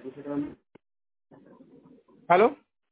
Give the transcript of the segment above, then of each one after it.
Hello.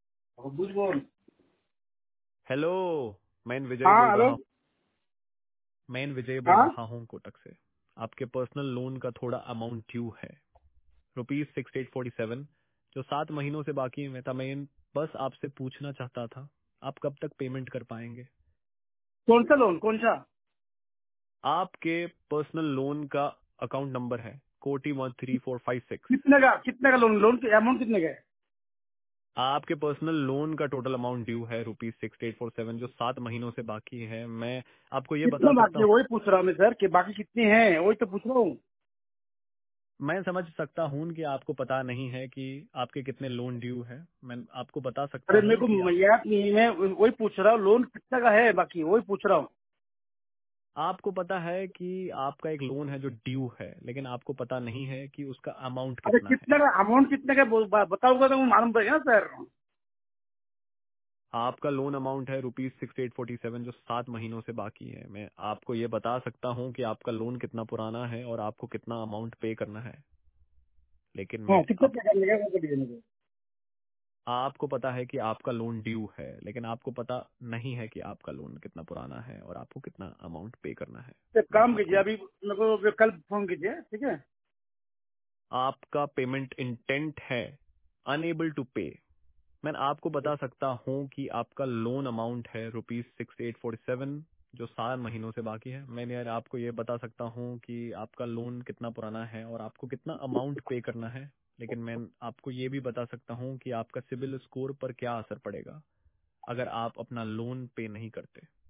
Hello. मैं विजय हाँ बोल हेलो। रहा हूँ। मैं विजय बोल हाँ रहा हूँ कोटक से। आपके पर्सनल लोन का थोड़ा अमाउंट ड्यू है, ₹6847, जो 7 महीनों से बाकी में था। मैं बस आपसे पूछना चाहता था, आप कब तक पेमेंट कर पाएंगे? कौन सा लोन, कौन सा? आपके पर्सनल लोन का अकाउंट नंबर है कोटी 13456। कितने का लोन, लोन की अमाउंट कितने का है? आपके पर्सनल लोन का टोटल अमाउंट ड्यू है ₹6847, जो 7 महीनों से बाकी है। मैं आपको ये कितना बता सकता बाकी है हूँ। वही पूछ रहा हूँ मैं सर, कि बाकी कितने हैं वही तो पूछ रहा हूँ। मैं समझ सकता हूँ कि आपको पता नहीं है कि आपके कितने लोन ड्यू है। मैं आपको बता सकता अरे मेरे हूँ को कि याद नहीं है, मैं वही पूछ रहा हूँ लोन कितने का है, बाकी वही पूछ रहा हूँ। आपको पता है कि आपका एक लोन है जो ड्यू है, लेकिन आपको पता नहीं है कि उसका अमाउंट अरे कितना है। कितने का अमाउंट, कितने का बताऊंगा तो मालूम पड़ेगा सर। आपका लोन अमाउंट है ₹6847, जो 7 महीनों से बाकी है। मैं आपको ये बता सकता हूँ कि आपका लोन कितना पुराना है और आपको कितना अमाउंट पे करना है, लेकिन हाँ मैं कितने का लगेगा वो करिए मुझे। आपको पता है कि आपका लोन ड्यू है, लेकिन आपको पता नहीं है कि आपका लोन कितना पुराना है और आपको कितना अमाउंट पे करना है। एक मैं काम आपको कीजिए, अभी मेरे को कल फोन कीजिए, ठीक है? आपका पेमेंट इंटेंट है अनेबल टू पे। मैं आपको बता सकता हूँ कि आपका लोन अमाउंट है ₹6847, जो 7 महीनों से बाकी है। मैंने यार आपको ये बता सकता हूँ कि आपका लोन कितना पुराना है और आपको कितना अमाउंट पे करना है, लेकिन मैं आपको ये भी बता सकता हूँ कि आपका सिबिल स्कोर पर क्या असर पड़ेगा अगर आप अपना लोन पे नहीं करते।